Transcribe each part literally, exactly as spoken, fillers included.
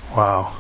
Wow.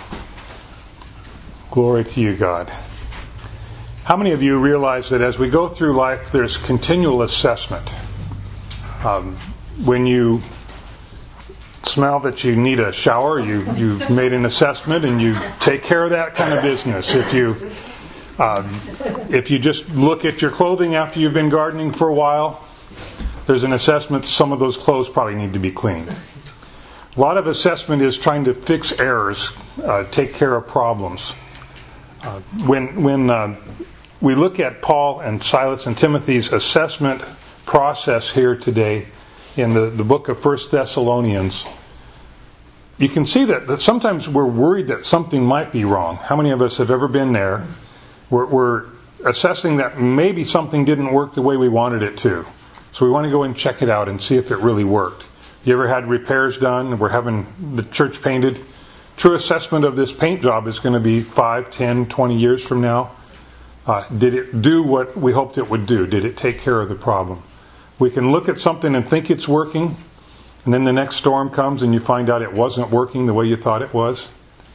Glory to you, God. How many of you realize that as we go through life, there's continual assessment? Um, when you smell that you need a shower, you, you've made an assessment and you take care of that kind of business. If you um, if you just look at your clothing after you've been gardening for a while, there's an assessment some of those clothes probably need to be cleaned. A lot of assessment is trying to fix errors, uh, take care of problems. Uh, when when uh, we look at Paul and Silas and Timothy's assessment process here today in the, the book of First Thessalonians, you can see that, that sometimes we're worried that something might be wrong. How many of us have ever been there? We're, we're assessing that maybe something didn't work the way we wanted it to. So we want to go and check it out and see if it really worked. You ever had repairs done? We're having the church painted. True assessment of this paint job is going to be five, ten, twenty years from now. Uh, did it do what we hoped it would do? Did it take care of the problem? We can look at something and think it's working, and then the next storm comes and you find out it wasn't working the way you thought it was.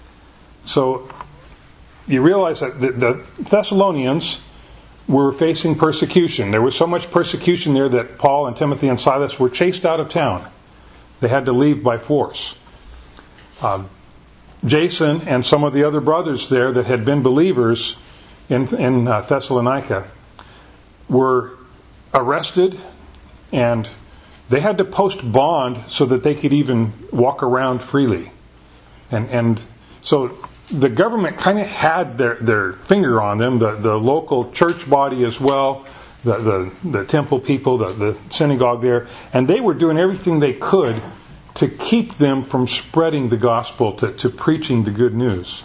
So you realize that the, the Thessalonians were facing persecution. There was so much persecution there that Paul and Timothy and Silas were chased out of town. They had to leave by force. Uh, Jason and some of the other brothers there that had been believers in, in uh, Thessalonica were arrested, and they had to post bond so that they could even walk around freely. And and so the government kind of had their, their finger on them, the, the local church body as well, the, the, the temple people, the, the synagogue there, and they were doing everything they could to keep them from spreading the gospel, to, to preaching the good news.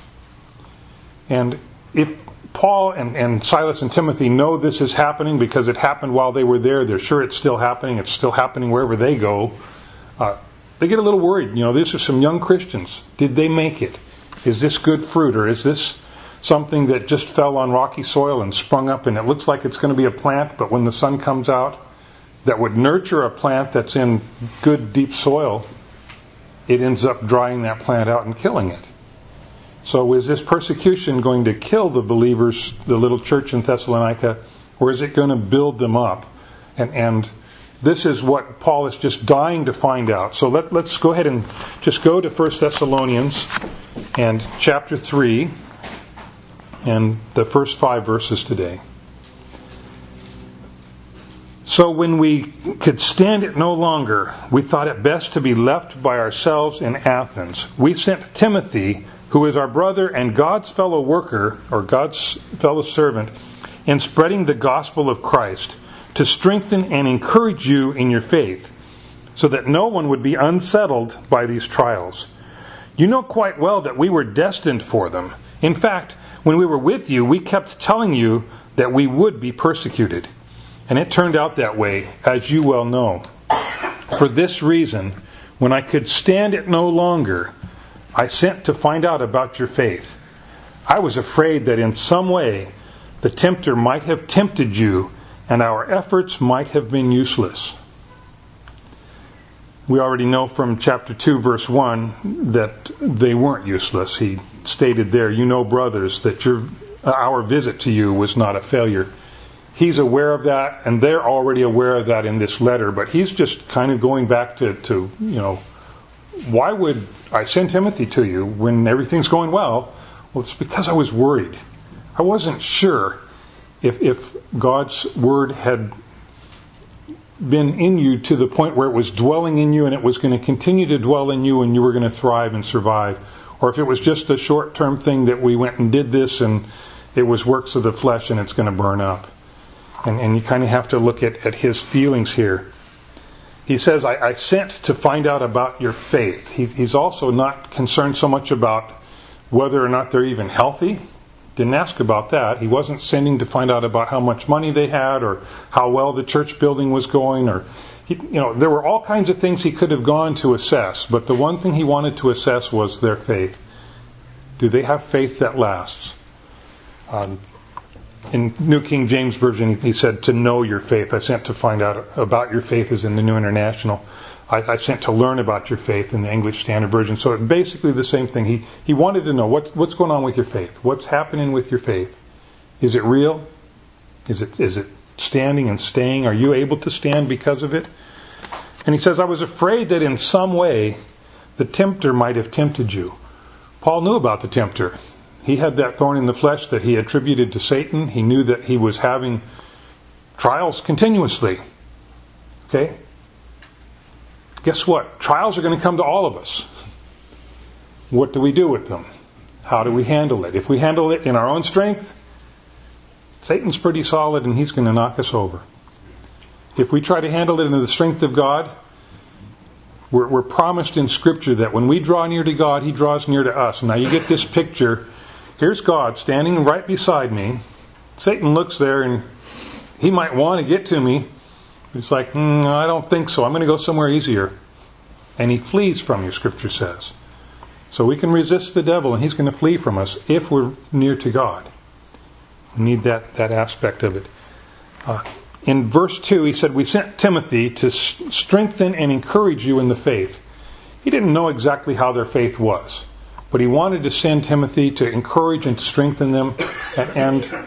And if Paul and, and Silas and Timothy know this is happening because it happened while they were there, they're sure it's still happening, it's still happening wherever they go, uh, they get a little worried. You know, these are some young Christians. Did they make it? Is this good fruit, or is this something that just fell on rocky soil and sprung up and it looks like it's going to be a plant, but when the sun comes out that would nurture a plant that's in good deep soil, it ends up drying that plant out and killing it. So is this persecution going to kill the believers, the little church in Thessalonica, or is it going to build them up? And, and this is what Paul is just dying to find out. So let, let's go ahead and just go to First Thessalonians and chapter three and the first five verses today. So when we could stand it no longer, we thought it best to be left by ourselves in Athens. We sent Timothy, who is our brother and God's fellow worker, or God's fellow servant, in spreading the gospel of Christ, to strengthen and encourage you in your faith, so that no one would be unsettled by these trials. You know quite well that we were destined for them. In fact, when we were with you, we kept telling you that we would be persecuted. And it turned out that way, as you well know. For this reason, when I could stand it no longer, I sent to find out about your faith. I was afraid that in some way the tempter might have tempted you, and our efforts might have been useless. We already know from chapter two, verse one, that they weren't useless. He stated there, you know, brothers, that your our visit to you was not a failure. He's aware of that, and they're already aware of that in this letter, but he's just kind of going back to, to you know, why would I send Timothy to you when everything's going well? Well, it's because I was worried. I wasn't sure if, if God's word had been in you to the point where it was dwelling in you and it was going to continue to dwell in you and you were going to thrive and survive. Or if it was just a short-term thing that we went and did this and it was works of the flesh and it's going to burn up. And, and you kind of have to look at, at his feelings here. He says, I, I sent to find out about your faith. He, he's also not concerned so much about whether or not they're even healthy. Didn't ask about that. He wasn't sending to find out about how much money they had or how well the church building was going. Or, he, you know, there were all kinds of things he could have gone to assess. But the one thing he wanted to assess was their faith. Do they have faith that lasts? Um, In New King James Version, he said, to know your faith. I sent to find out about your faith is in the New International. I, I sent to learn about your faith in the English Standard Version. So it's basically the same thing. He he wanted to know what's what's going on with your faith. What's happening with your faith? Is it real? Is it is it standing and staying? Are you able to stand because of it? And he says, I was afraid that in some way the tempter might have tempted you. Paul knew about the tempter. He had that thorn in the flesh that he attributed to Satan. He knew that he was having trials continuously. Okay? Guess what? Trials are going to come to all of us. What do we do with them? How do we handle it? If we handle it in our own strength, Satan's pretty solid and he's going to knock us over. If we try to handle it in the strength of God, we're, we're promised in Scripture that when we draw near to God, He draws near to us. Now you get this picture. Here's God standing right beside me. Satan looks there and he might want to get to me. He's like, mm, I don't think so. I'm going to go somewhere easier. And he flees from you, Scripture says. So we can resist the devil and he's going to flee from us if we're near to God. We need that, that aspect of it. Uh, in verse two, he said, we sent Timothy to s- strengthen and encourage you in the faith. He didn't know exactly how their faith was, but he wanted to send Timothy to encourage and to strengthen them. And, and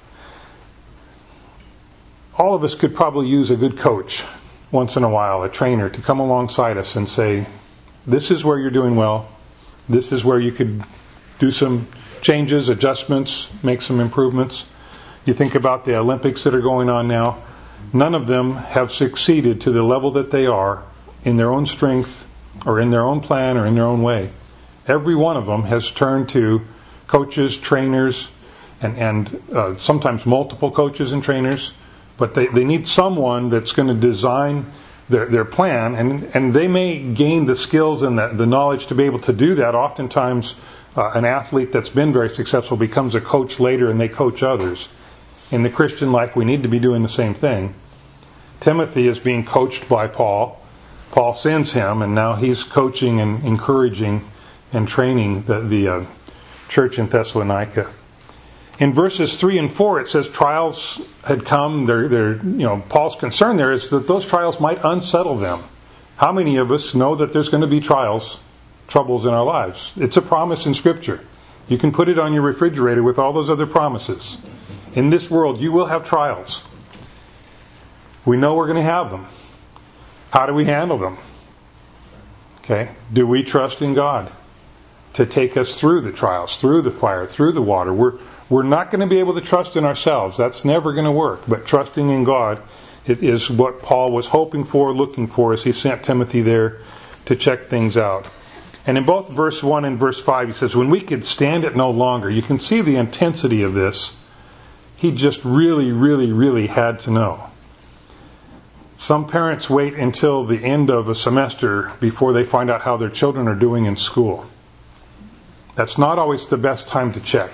all of us could probably use a good coach once in a while, a trainer, to come alongside us and say, this is where you're doing well. This is where you could do some changes, adjustments, make some improvements. You think about the Olympics that are going on now. None of them have succeeded to the level that they are in their own strength or in their own plan or in their own way. Every one of them has turned to coaches, trainers, and, and uh, sometimes multiple coaches and trainers. But they, they need someone that's going to design their, their plan. And, and they may gain the skills and the, the knowledge to be able to do that. Oftentimes, uh, an athlete that's been very successful becomes a coach later and they coach others. In the Christian life, we need to be doing the same thing. Timothy is being coached by Paul. Paul sends him, and now he's coaching and encouraging and training the, the uh, church in Thessalonica. In verses three and four, it says trials had come. They're, they're, you know, Paul's concern there is that those trials might unsettle them. How many of us know that there's going to be trials, troubles in our lives? It's a promise in Scripture. You can put it on your refrigerator with all those other promises. In this world, you will have trials. We know we're going to have them. How do we handle them? Okay. Do we trust in God to take us through the trials, through the fire, through the water? We're we're not going to be able to trust in ourselves. That's never going to work. But trusting in God, it is what Paul was hoping for, looking for, as he sent Timothy there to check things out. And in both verse one and verse five, he says, when we could stand it no longer, you can see the intensity of this. He just really, really, really had to know. Some parents wait until the end of a semester before they find out how their children are doing in school. That's not always the best time to check.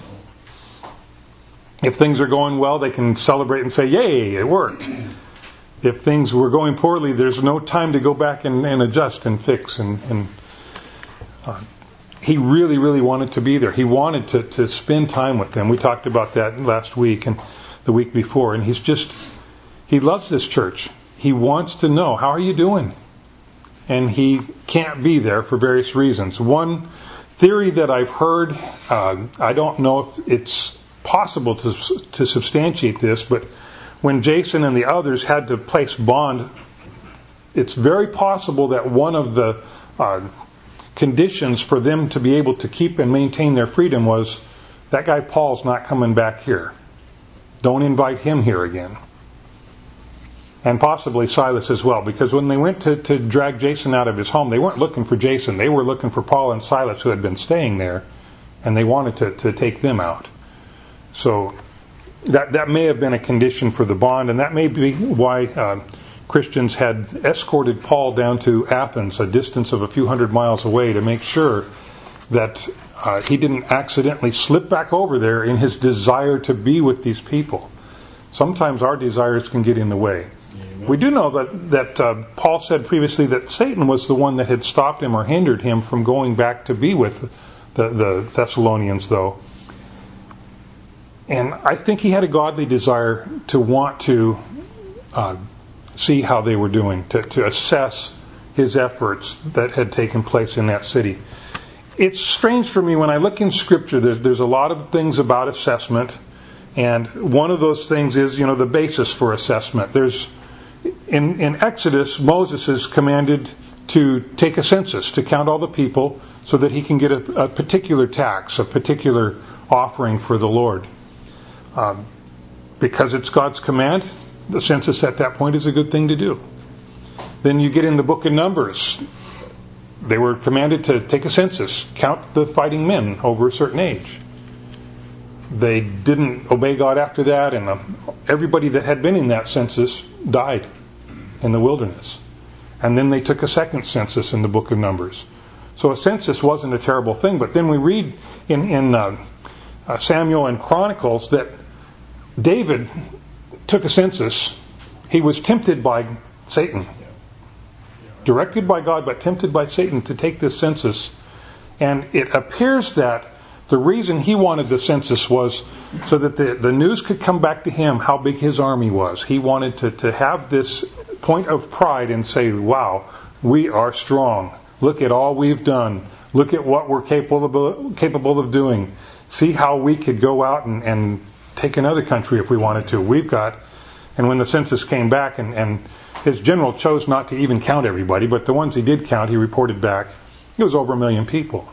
If things are going well, they can celebrate and say, yay, it worked. If things were going poorly, there's no time to go back and, and adjust and fix. And, and uh, he really, really wanted to be there. He wanted to, to spend time with them. We talked about that last week and the week before. And he's just, he loves this church. He wants to know, how are you doing? And he can't be there for various reasons. One theory that I've heard, uh, I don't know if it's possible to to substantiate this, but when Jason and the others had to place bond, it's very possible that one of the uh, conditions for them to be able to keep and maintain their freedom was, that guy Paul's not coming back here. Don't invite him here again. And possibly Silas as well, because when they went to, to drag Jason out of his home, they weren't looking for Jason. They were looking for Paul and Silas, who had been staying there, and they wanted to, to take them out. So that that may have been a condition for the bond, and that may be why uh, Christians had escorted Paul down to Athens, a distance of a few hundred miles away, to make sure that uh, he didn't accidentally slip back over there in his desire to be with these people. Sometimes our desires can get in the way. Amen. We do know that, that uh, Paul said previously that Satan was the one that had stopped him or hindered him from going back to be with the, the Thessalonians, though. And I think he had a godly desire to want to uh, see how they were doing, to, to assess his efforts that had taken place in that city. It's strange for me when I look in Scripture, there's, there's a lot of things about assessment, and one of those things is, you know, the basis for assessment. There's in, in Exodus, Moses is commanded to take a census, to count all the people so that he can get a, a particular tax, a particular offering for the Lord. Um, because it's God's command, the census at that point is a good thing to do. Then you get in the book of Numbers. They were commanded to take a census, count the fighting men over a certain age. They didn't obey God after that, and everybody that had been in that census died in the wilderness. And then they took a second census in the book of Numbers. So a census wasn't a terrible thing, but then we read in, in uh, uh, Samuel and Chronicles that David took a census. He was tempted by Satan. Directed by God, but tempted by Satan to take this census. And it appears that the reason he wanted the census was so that the, the news could come back to him how big his army was. He wanted to, to have this point of pride and say, wow, we are strong. Look at all we've done. Look at what we're capable of, capable of doing. See how we could go out and, and take another country if we wanted to. We've got... And when the census came back, and, and his general chose not to even count everybody, but the ones he did count, he reported back, it was over a million people.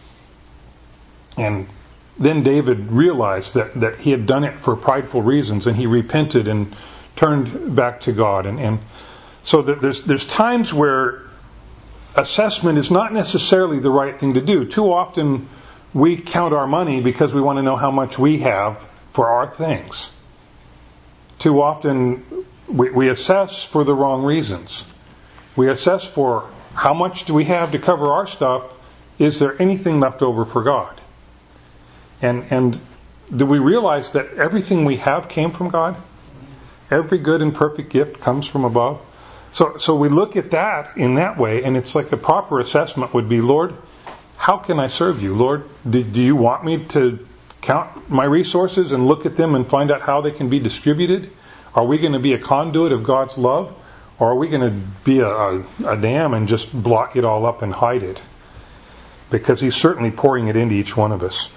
And then David realized that, that he had done it for prideful reasons, and he repented and turned back to God. And, and so that there's there's times where assessment is not necessarily the right thing to do. Too often we count our money because we want to know how much we have for our things. Too often we, we assess for the wrong reasons. We assess for how much do we have to cover our stuff? Is there anything left over for God? And and do we realize that everything we have came from God? Every good and perfect gift comes from above. So so we look at that in that way, and it's like a proper assessment would be, Lord, how can I serve you? Lord, do, do you want me to count my resources and look at them and find out how they can be distributed? Are we going to be a conduit of God's love? Or are we going to be a, a, a dam and just block it all up and hide it? Because He's certainly pouring it into each one of us.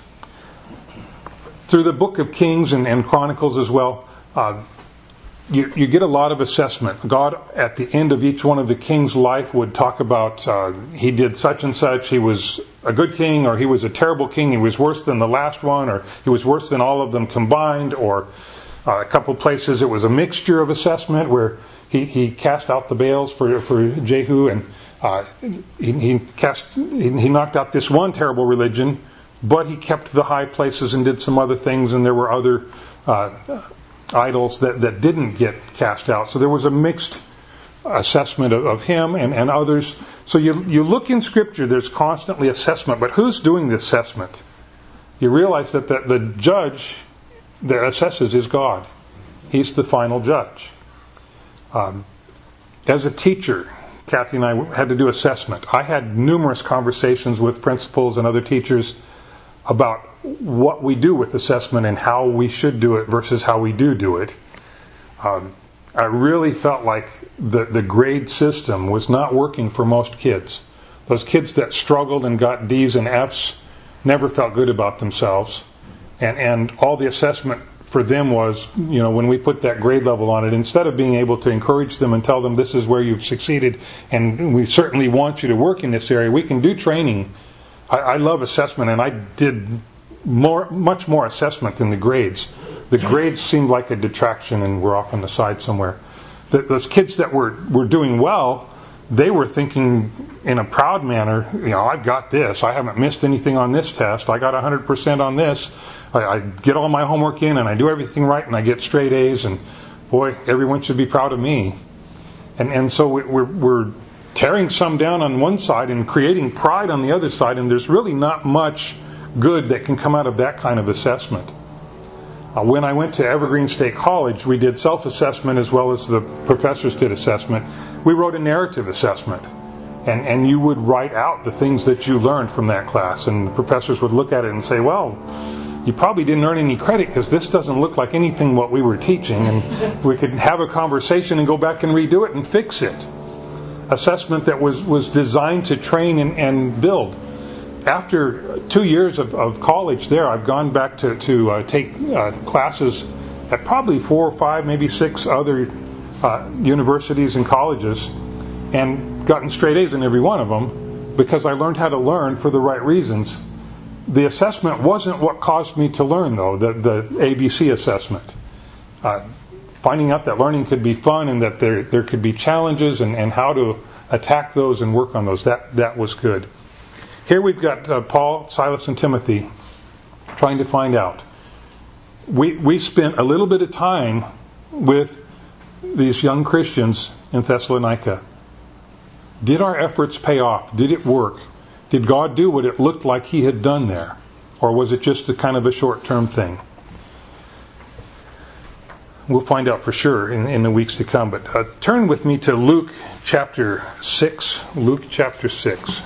Through the book of Kings and, and Chronicles as well, uh, you, you get a lot of assessment. God, at the end of each one of the king's life, would talk about uh, he did such and such, he was a good king, or he was a terrible king, he was worse than the last one, or he was worse than all of them combined, or uh, a couple places it was a mixture of assessment where he, he cast out the Baals for, for Jehu, and uh, he, he, cast, he, he knocked out this one terrible religion, but he kept the high places and did some other things, and there were other uh, idols that, that didn't get cast out. So there was a mixed assessment of, of him and, and others. So you you look in Scripture, there's constantly assessment, but who's doing the assessment? You realize that the, the judge that assesses is God. He's the final judge. Um, as a teacher, Kathy and I had to do assessment. I had numerous conversations with principals and other teachers about what we do with assessment and how we should do it versus how we do do it. Um, I really felt like the, the grade system was not working for most kids. Those kids that struggled and got D's and F's never felt good about themselves. And, and all the assessment for them was, you know, when we put that grade level on it, instead of being able to encourage them and tell them this is where you've succeeded and we certainly want you to work in this area, we can do training. I, I love assessment, and I did more, much more assessment than the grades. The grades seemed like a detraction and were off on the side somewhere. The, those kids that were, were doing well, they were thinking in a proud manner, you know, I've got this. I haven't missed anything on this test. I got one hundred percent on this. I, I get all my homework in and I do everything right and I get straight A's, and boy, everyone should be proud of me. And and so we're we're tearing some down on one side and creating pride on the other side, and there's really not much good that can come out of that kind of assessment. Uh, when I went to Evergreen State College, we did self-assessment as well as the professors did assessment. We wrote a narrative assessment, and, and you would write out the things that you learned from that class, and the professors would look at it and say, well, you probably didn't earn any credit because this doesn't look like anything what we were teaching, and we could have a conversation and go back and redo it and fix it. assessment that was, was designed to train and, and build. After two years of, of college there, I've gone back to, to uh, take uh, classes at probably four or five, maybe six other uh, universities and colleges, and gotten straight A's in every one of them because I learned how to learn for the right reasons. The assessment wasn't what caused me to learn, though, the, the A B C assessment. Uh, finding out that learning could be fun and that there there could be challenges and, and how to attack those and work on those, that, that was good. Here we've got uh, Paul, Silas, and Timothy trying to find out. We we spent a little bit of time with these young Christians in Thessalonica. Did our efforts pay off? Did it work? Did God do what it looked like He had done there? Or was it just a kind of a short-term thing? We'll find out for sure in, in the weeks to come. But uh, turn with me to Luke chapter six. Luke chapter six.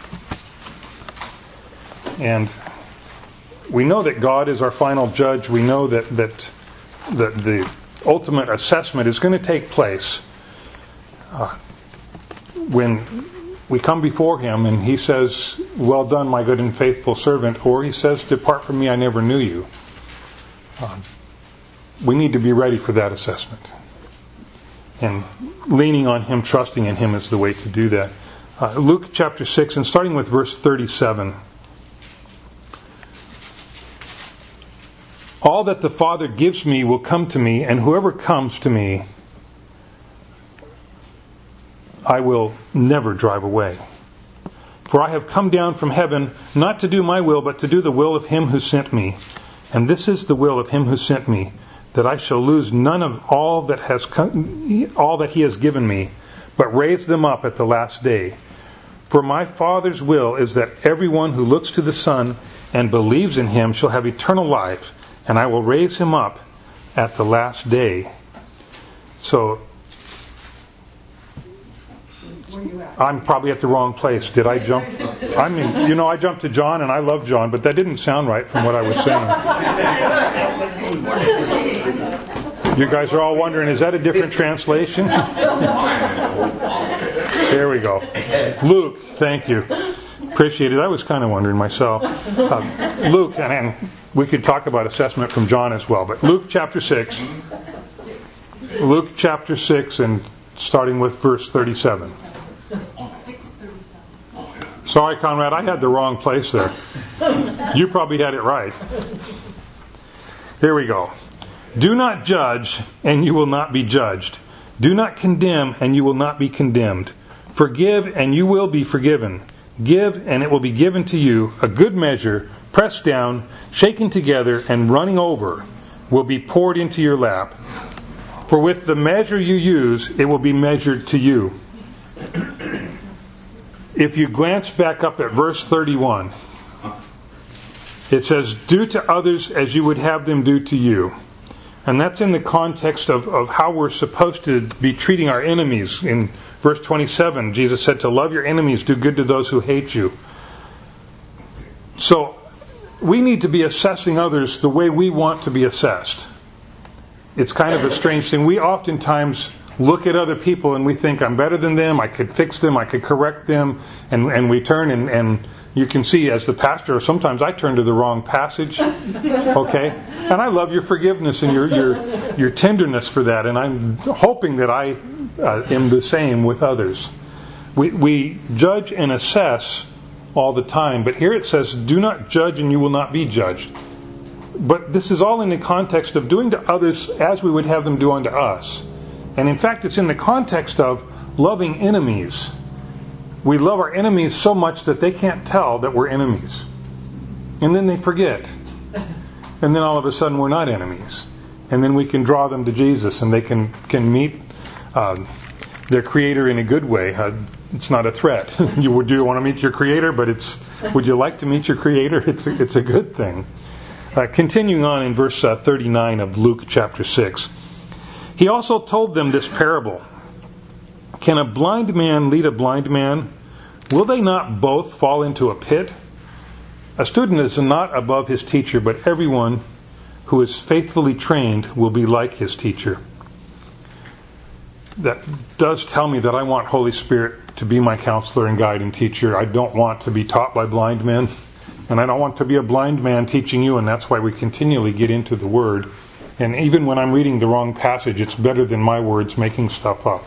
And we know that God is our final judge. We know that, that, that the ultimate assessment is going to take place uh, when we come before Him and He says, "Well done, my good and faithful servant," or He says, "Depart from me, I never knew you." Um, we need to be ready for that assessment. And leaning on Him, trusting in Him is the way to do that. Uh, Luke chapter six, and starting with verse thirty-seven. "All that the Father gives me will come to me, and whoever comes to me, I will never drive away. For I have come down from heaven not to do my will, but to do the will of Him who sent me. And this is the will of Him who sent me, that I shall lose none of all that has come, all that He has given me, but raise them up at the last day. For my Father's will is that everyone who looks to the Son and believes in Him shall have eternal life, and I will raise him up at the last day." So, I'm probably at the wrong place. Did I jump? I mean, you know, I jumped to John, and I love John, but that didn't sound right from what I was saying. You guys are all wondering, is that a different translation? There we go. Luke, thank you. Appreciate it. I was kind of wondering myself. Uh, Luke, and, and we could talk about assessment from John as well, but Luke chapter six. Luke chapter six, and starting with verse thirty-seven. Sorry, Conrad, I had the wrong place there. You probably had it right. Here we go. "Do not judge, and you will not be judged. Do not condemn, and you will not be condemned. Forgive, and you will be forgiven. Give, and it will be given to you. A good measure, pressed down, shaken together, and running over, will be poured into your lap. For with the measure you use, it will be measured to you." If you glance back up at verse thirty-one, it says, "Do to others as you would have them do to you." And that's in the context of, of how we're supposed to be treating our enemies. In verse twenty-seven, Jesus said to love your enemies, do good to those who hate you. So, we need to be assessing others the way we want to be assessed. It's kind of a strange thing. We oftentimes look at other people and we think, I'm better than them, I could fix them, I could correct them, and, and we turn and, and you can see as the pastor, sometimes I turn to the wrong passage, okay? And I love your forgiveness and your your, your tenderness for that, and I'm hoping that I uh, am the same with others. We, we judge and assess all the time, but here it says, do not judge and you will not be judged. But this is all in the context of doing to others as we would have them do unto us. And in fact, it's in the context of loving enemies. We love our enemies so much that they can't tell that we're enemies. And then they forget. And then all of a sudden we're not enemies. And then we can draw them to Jesus and they can, can meet uh, their Creator in a good way. Uh, it's not a threat. you would do want to meet your Creator, but it's would you like to meet your Creator? It's a, it's a good thing. Uh, continuing on in verse uh, thirty-nine of Luke chapter six. He also told them this parable. Can a blind man lead a blind man? Will they not both fall into a pit? A student is not above his teacher, but everyone who is faithfully trained will be like his teacher. that does tell me that I want Holy Spirit to be my counselor and guide and teacher. I don't want to be taught by blind men, and I don't want to be a blind man teaching you, and that's why we continually get into the Word. And even when I'm reading the wrong passage, it's better than my words making stuff up.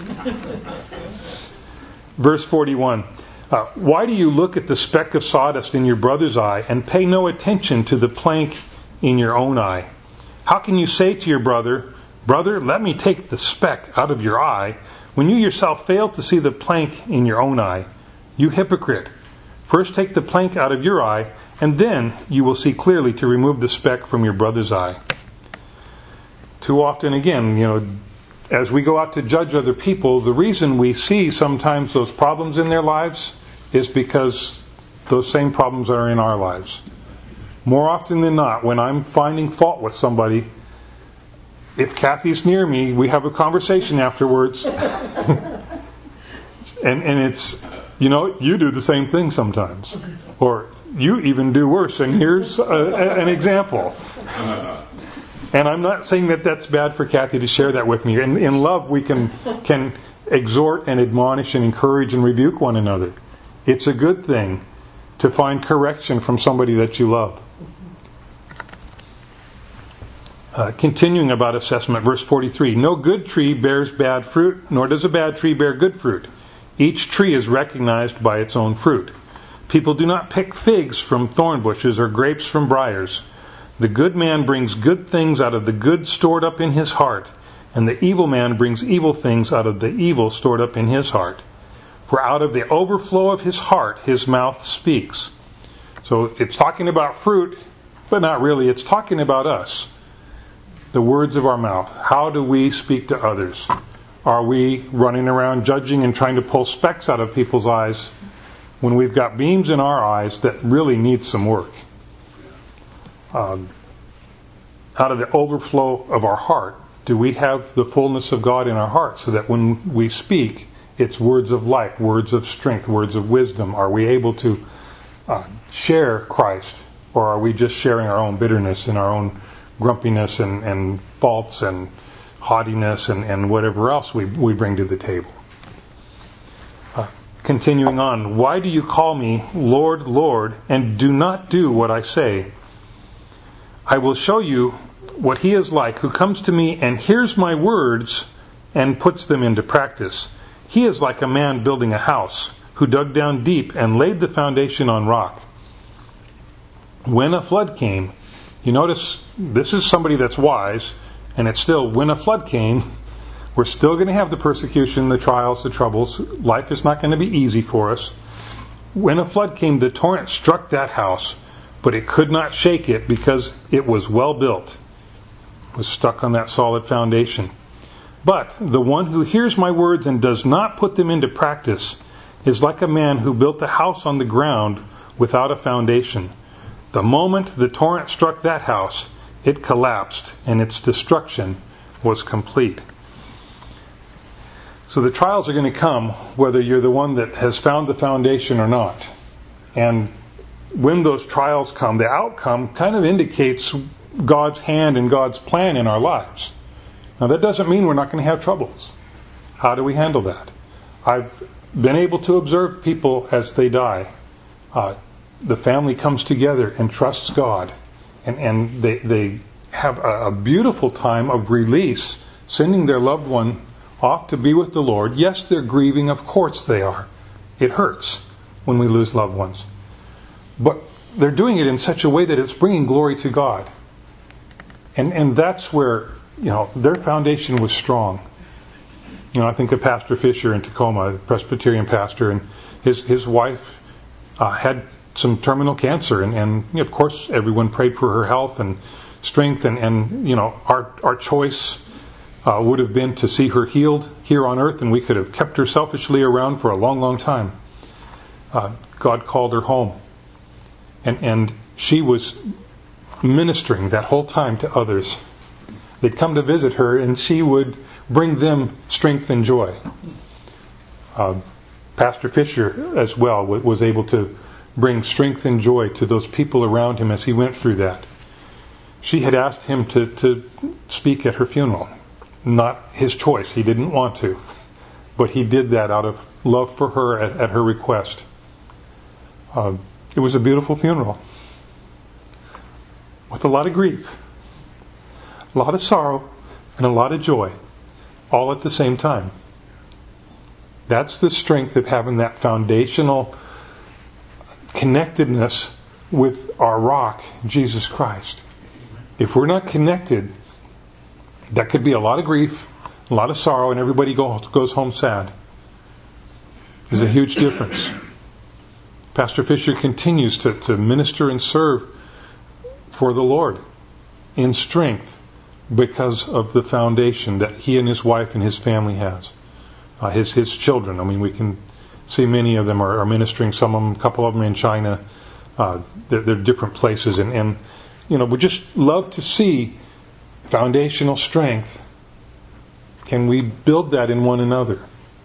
Verse forty-one. Uh, why do you look at the speck of sawdust in your brother's eye and pay no attention to the plank in your own eye? How can you say to your brother, Brother, let me take the speck out of your eye, when you yourself fail to see the plank in your own eye? You hypocrite! First take the plank out of your eye, and then you will see clearly to remove the speck from your brother's eye. Too often, again, you know, as we go out to judge other people, the reason we see sometimes those problems in their lives is because those same problems are in our lives. More often than not, when I'm finding fault with somebody, if Kathy's near me, we have a conversation afterwards. and and it's, you know, you do the same thing sometimes. Or you even do worse. And here's a, a, an example. And I'm not saying that that's bad for Kathy to share that with me. In, in love, we can can exhort and admonish and encourage and rebuke one another. It's a good thing to find correction from somebody that you love. Uh, continuing about assessment, verse forty-three. No good tree bears bad fruit, nor does a bad tree bear good fruit. Each tree is recognized by its own fruit. People do not pick figs from thorn bushes or grapes from briars. The good man brings good things out of the good stored up in his heart, and the evil man brings evil things out of the evil stored up in his heart. For out of the overflow of his heart, his mouth speaks. So it's talking about fruit, but not really. It's talking about us. The words of our mouth. How do we speak to others? Are we running around judging and trying to pull specks out of people's eyes when we've got beams in our eyes that really need some work? Um, out of the overflow of our heart, do we have the fullness of God in our heart so that when we speak, it's words of life, words of strength, words of wisdom? Are we able to uh, share Christ, or are we just sharing our own bitterness and our own grumpiness and, and faults and haughtiness and, and whatever else we, we bring to the table? Uh, continuing on, why do you call me Lord, Lord, and do not do what I say? I will show you what he is like who comes to me and hears my words and puts them into practice. He is like a man building a house who dug down deep and laid the foundation on rock. When a flood came, you notice this is somebody that's wise, and it's still, when a flood came, we're still going to have the persecution, the trials, the troubles. Life is not going to be easy for us. When a flood came, the torrent struck that house, but it could not shake it because it was well built. It was stuck on that solid foundation. But the one who hears my words and does not put them into practice is like a man who built the house on the ground without a foundation. The moment the torrent struck that house, it collapsed, and its destruction was complete. So the trials are going to come whether you're the one that has found the foundation or not. And when those trials come, the outcome kind of indicates God's hand and God's plan in our lives. Now that doesn't mean we're not going to have troubles. How do we handle that? I've been able to observe people as they die. Uh, the family comes together and trusts God. And, and they, they have a, a beautiful time of release, sending their loved one off to be with the Lord. Yes, they're grieving. Of course they are. It hurts when we lose loved ones. But they're doing it in such a way that it's bringing glory to God. And and that's where, you know, their foundation was strong. You know, I think of Pastor Fisher in Tacoma, a Presbyterian pastor, and his his wife uh, had some terminal cancer, and, and of course everyone prayed for her health and strength, and, and you know, our our choice uh, would have been to see her healed here on earth, and we could have kept her selfishly around for a long, long time. Uh, God called her home. And, and she was ministering that whole time to others. They'd come to visit her, and she would bring them strength and joy. Uh, Pastor Fisher, as well, was able to bring strength and joy to those people around him as he went through that. She had asked him to, to speak at her funeral. not his choice. He didn't want to. But he did that out of love for her at, at her request. Uh, it was a beautiful funeral. With a lot of grief. A lot of sorrow. And a lot of joy. All at the same time. That's the strength of having that foundational connectedness with our rock, Jesus Christ. If we're not connected, that could be a lot of grief, a lot of sorrow, and everybody go, goes home sad. There's a huge difference. Pastor Fisher continues to, to minister and serve for the Lord in strength because of the foundation that he and his wife and his family has. Uh, his his children. I mean, we can see many of them are, are ministering. Some of them, a couple of them in China. Uh, they're, they're different places, and, and you know, we just love to see foundational strength. Can we build that in one another?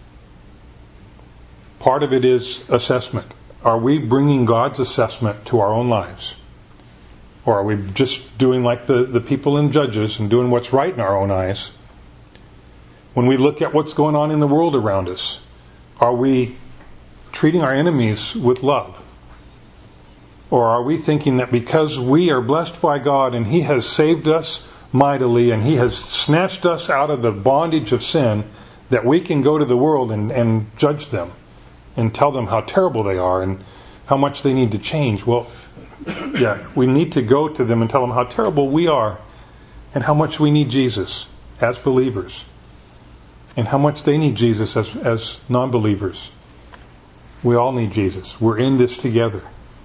Part of it is assessment. Are we bringing God's assessment to our own lives? Or are we just doing like the, the people in Judges and doing what's right in our own eyes? When we look at what's going on in the world around us, are we treating our enemies with love? Or are we thinking that because we are blessed by God and He has saved us mightily and He has snatched us out of the bondage of sin, that we can go to the world and, and judge them and tell them how terrible they are and how much they need to change? Well, yeah, we need to go to them and tell them how terrible we are and how much we need Jesus as believers. And how much they need Jesus as, as non-believers. We all need Jesus. We're in this together.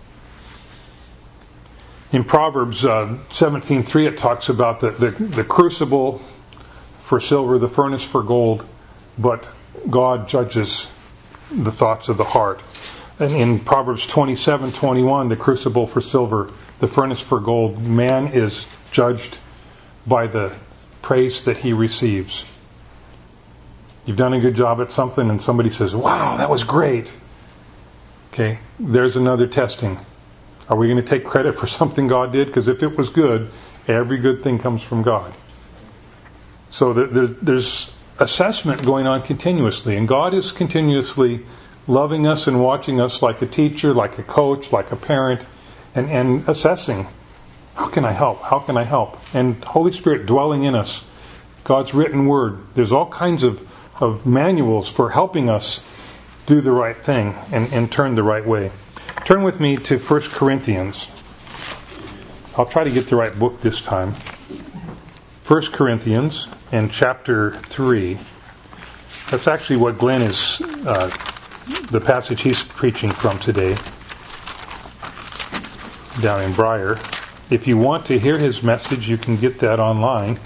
In Proverbs uh, seventeen three, it talks about the, the, the crucible for silver, the furnace for gold, but God judges the thoughts of the heart. And in Proverbs twenty-seven twenty-one, the crucible for silver, the furnace for gold, man is judged by the praise that he receives. You've done a good job at something and somebody says, wow, that was great. Okay, there's another testing. Are we going to take credit for something God did? Because if it was good, every good thing comes from God. So there's assessment going on continuously. And God is continuously loving us and watching us like a teacher, like a coach, like a parent, and, and assessing. How can I help? How can I help? And Holy Spirit dwelling in us. God's written word. There's all kinds of of manuals for helping us do the right thing and, and turn the right way. Turn with me to First Corinthians. I'll try to get the right book this time. First Corinthians and chapter three. That's actually what Glenn is, uh, the passage he's preaching from today, down in Briar. If you want to hear his message, you can get that online.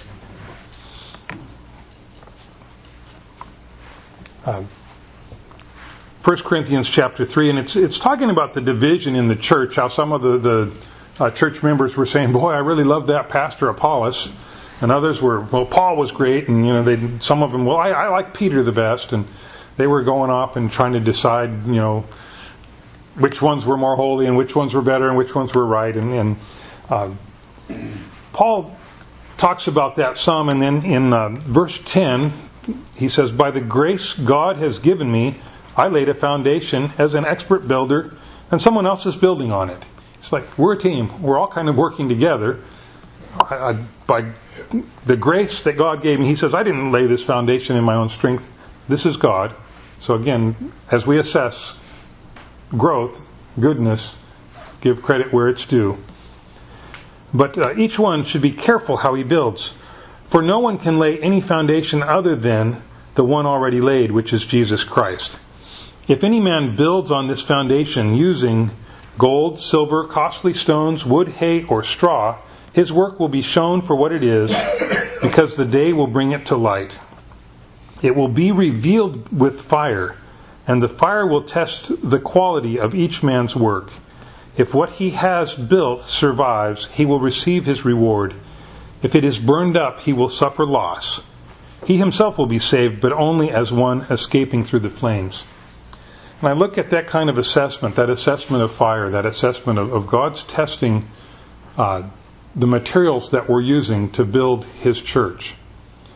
Uh, First Corinthians chapter three, and it's it's talking about the division in the church. How some of the the uh, church members were saying, "Boy, I really love that pastor Apollos," and others were, "Well, Paul was great," and you know, they some of them, "Well, I, I like Peter the best," and they were going off and trying to decide, you know, which ones were more holy and which ones were better and which ones were right, and, and uh, Paul talks about that some, and then in uh, verse ten. He says, by the grace God has given me, I laid a foundation as an expert builder, and someone else is building on it. It's like, we're a team. We're all kind of working together. I, I, by the grace that God gave me, he says, I didn't lay this foundation in my own strength. This is God. So again, as we assess growth, goodness, give credit where it's due. But uh, each one should be careful how he builds. For no one can lay any foundation other than the one already laid, which is Jesus Christ. If any man builds on this foundation using gold, silver, costly stones, wood, hay, or straw, his work will be shown for what it is, because the day will bring it to light. It will be revealed with fire, and the fire will test the quality of each man's work. If what he has built survives, he will receive his reward. If it is burned up, he will suffer loss. He himself will be saved, but only as one escaping through the flames. And I look at that kind of assessment, that assessment of fire, that assessment of, of God's testing uh, the materials that we're using to build His church.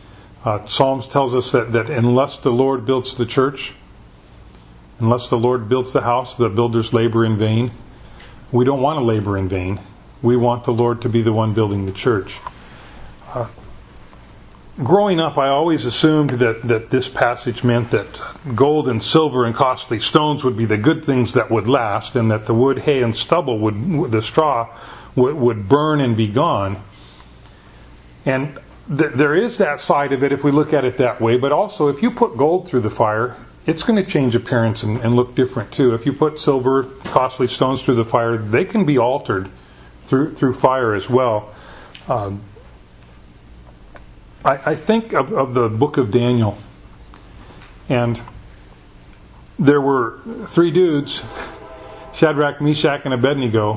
Uh, Psalms tells us that, that unless the Lord builds the church, unless the Lord builds the house, the builders labor in vain. We don't want to labor in vain. We want the Lord to be the one building the church. Uh, growing up, I always assumed that, that this passage meant that gold and silver and costly stones would be the good things that would last, and that the wood, hay, and stubble, would the straw, would, would burn and be gone. And th- there is that side of it if we look at it that way, but also if you put gold through the fire, it's going to change appearance and, and look different too. If you put silver, costly stones through the fire, they can be altered through through fire as well. Um, I, I think of, of the book of Daniel, and there were three dudes, Shadrach, Meshach, and Abednego.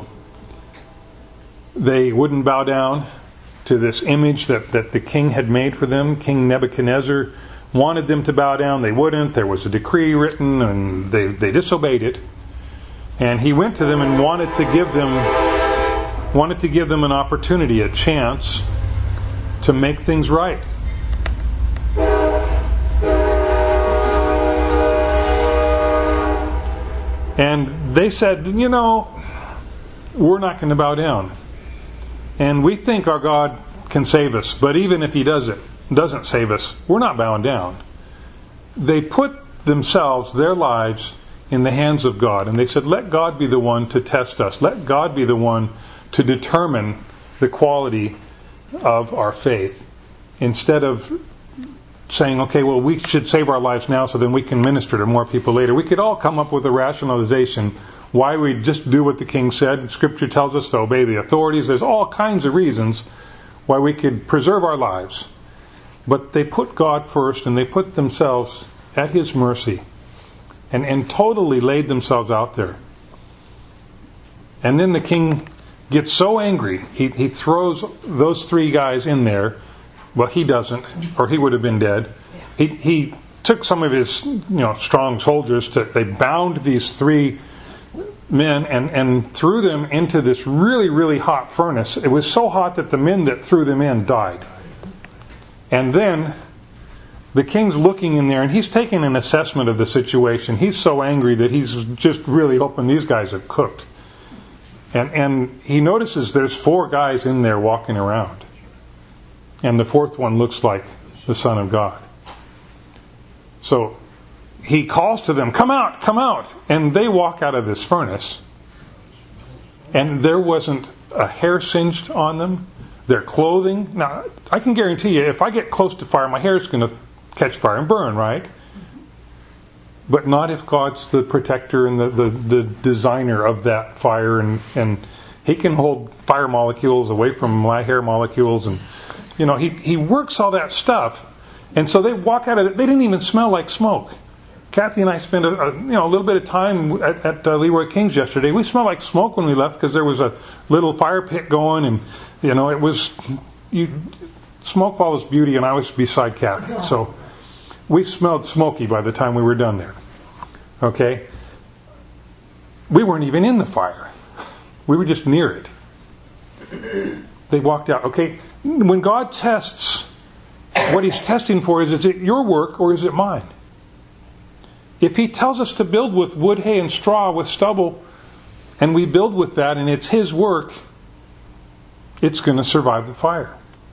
They wouldn't bow down to this image that, that the king had made for them. King Nebuchadnezzar wanted them to bow down. They wouldn't. There was a decree written, and they, they disobeyed it. And he went to them and wanted to give them wanted to give them an opportunity, a chance to make things right. And they said, you know, we're not going to bow down. And we think our God can save us, but even if He doesn't, doesn't save us, we're not bowing down. They put themselves, their lives, in the hands of God. And they said, let God be the one to test us. Let God be the one to determine the quality of our faith. Instead of saying, okay, well, we should save our lives now so then we can minister to more people later. We could all come up with a rationalization why we just do what the king said. Scripture tells us to obey the authorities. There's all kinds of reasons why we could preserve our lives. But they put God first, and they put themselves at His mercy and, and totally laid themselves out there. And then the king gets so angry, he, he throws those three guys in there. Well, he doesn't, or he would have been dead. He, he took some of his, you know, strong soldiers to, they bound these three men and, and threw them into this really, really hot furnace. It was so hot that the men that threw them in died. And then the king's looking in there, and he's taking an assessment of the situation. He's so angry that he's just really hoping these guys are cooked. And, and he notices there's four guys in there walking around. And the fourth one looks like the Son of God. So he calls to them, come out, come out. And they walk out of this furnace. And there wasn't a hair singed on them. Their clothing. Now, I can guarantee you, if I get close to fire, my hair is going to catch fire and burn, right? But not if God's the protector and the, the, the designer of that fire. And, and He can hold fire molecules away from my hair molecules. And, you know, He, he works all that stuff. And so they walk out of it. They didn't even smell like smoke. Kathy and I spent a, a you know a little bit of time at, at uh, Leroy King's yesterday. We smelled like smoke when we left because there was a little fire pit going, and you know it was you, smoke follows beauty, and I was beside Kathy, so we smelled smoky by the time we were done there. Okay, we weren't even in the fire; we were just near it. They walked out. Okay, when God tests, what He's testing for is: is it your work or is it mine? If He tells us to build with wood, hay, and straw, with stubble, and we build with that, and it's His work, it's going to survive the fire.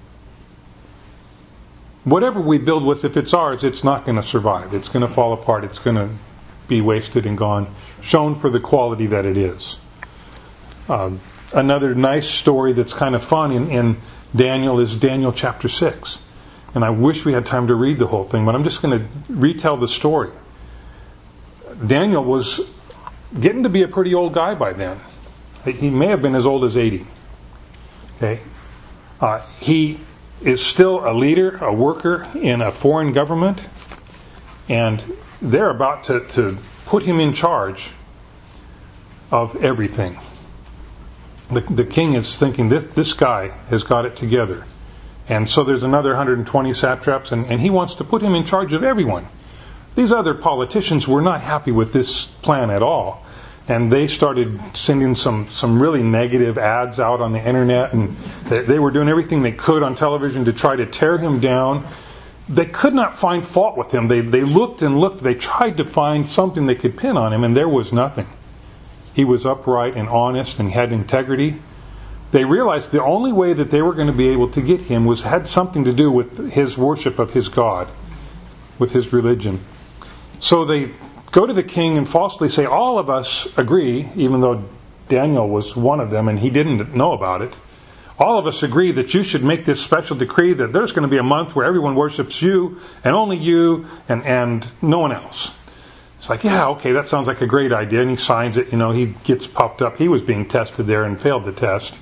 Whatever we build with, if it's ours, it's not going to survive. It's going to fall apart. It's going to be wasted and gone, shown for the quality that it is. Um, another nice story that's kind of fun in, in Daniel is Daniel chapter six. And I wish we had time to read the whole thing, but I'm just going to retell the story. Daniel was getting to be a pretty old guy by then. He may have been as old as eighty. Okay, uh, he is still a leader, a worker in a foreign government, and they're about to, to put him in charge of everything. The, the king is thinking, this this guy has got it together, and so there's another one hundred twenty satraps, and, and he wants to put him in charge of everyone. These other politicians were not happy with this plan at all. And they started sending some, some really negative ads out on the internet. And they, they were doing everything they could on television to try to tear him down. they could not find fault with him. They, they looked and looked. They tried to find something they could pin on him, and there was nothing. He was upright and honest and had integrity. They realized the only way that they were going to be able to get him was had something to do with his worship of his God, with his religion. So they go to the king and falsely say, all of us agree, even though Daniel was one of them and he didn't know about it, all of us agree that you should make this special decree that there's going to be a month where everyone worships you and only you and, and no one else. It's like, yeah, okay, that sounds like a great idea. And he signs it, you know, he gets puffed up. He was being tested there and failed the test.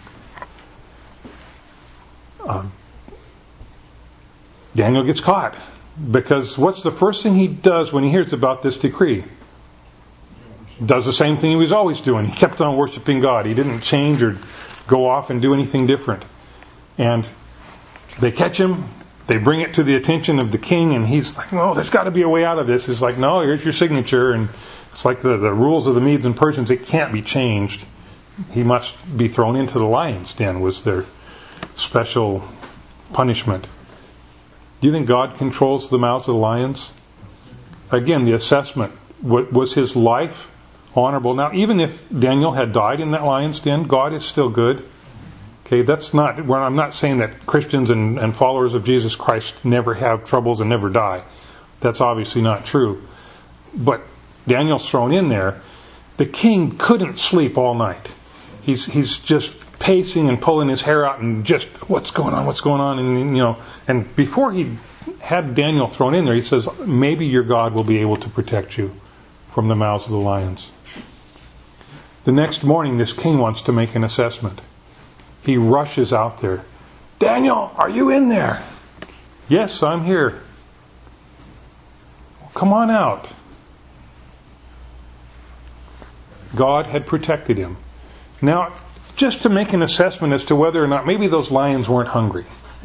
Um, Daniel gets caught. Because what's the first thing he does when he hears about this decree? Does the same thing he was always doing. He kept on worshiping God. He didn't change or go off and do anything different. And they catch him. They bring it to the attention of the king, and he's like, "No, there's got to be a way out of this." He's like, "No, here's your signature." And it's like the, the rules of the Medes and Persians. It can't be changed. He must be thrown into the lion's den was their special punishment. Do you think God controls the mouths of the lions? Again, the assessment. Was his life honorable? Now, even if Daniel had died in that lion's den, God is still good. Okay, that's not, well, I'm not saying that Christians and, and followers of Jesus Christ never have troubles and never die. That's obviously not true. But Daniel's thrown in there. The king couldn't sleep all night. He's he's just pacing and pulling his hair out and just, what's going on, what's going on? And, you know, and before he had Daniel thrown in there, he says, maybe your God will be able to protect you from the mouths of the lions. The next morning, this king wants to make an assessment. He rushes out there. Daniel, are you in there? Yes, I'm here. Come on out. God had protected him. Now, just to make an assessment as to whether or not maybe those lions weren't hungry,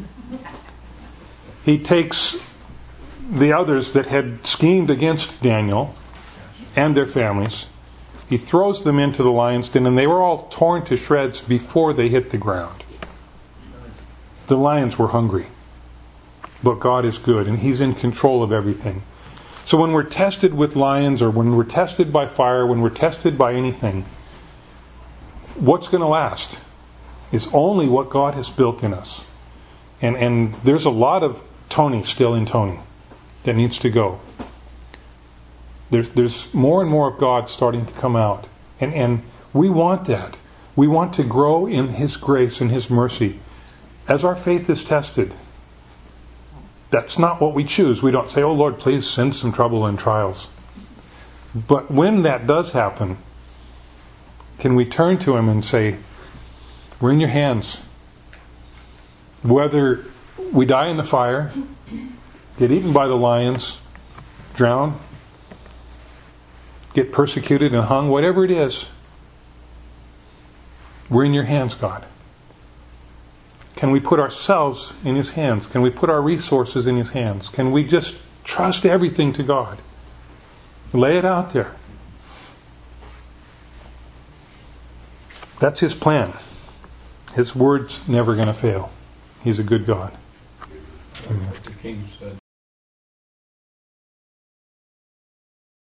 he takes the others that had schemed against Daniel and their families. He throws them into the lion's den, and they were all torn to shreds before they hit the ground. The lions were hungry. But God is good, and He's in control of everything. So when we're tested with lions, or when we're tested by fire, when we're tested by anything, what's going to last is only what God has built in us. And and there's a lot of Tony still in Tony that needs to go. There's there's more and more of God starting to come out. And and we want that. We want to grow in His grace and His mercy as our faith is tested. That's not what we choose. We don't say, "Oh Lord, please send some trouble and trials." But when that does happen, can we turn to Him and say, "We're in your hands. Whether we die in the fire, get eaten by the lions, drown, get persecuted and hung, whatever it is, we're in your hands, God." Can we put ourselves in His hands? Can we put our resources in His hands? Can we just trust everything to God? Lay it out there. That's His plan. His word's never going to fail. He's a good God. Like the king said,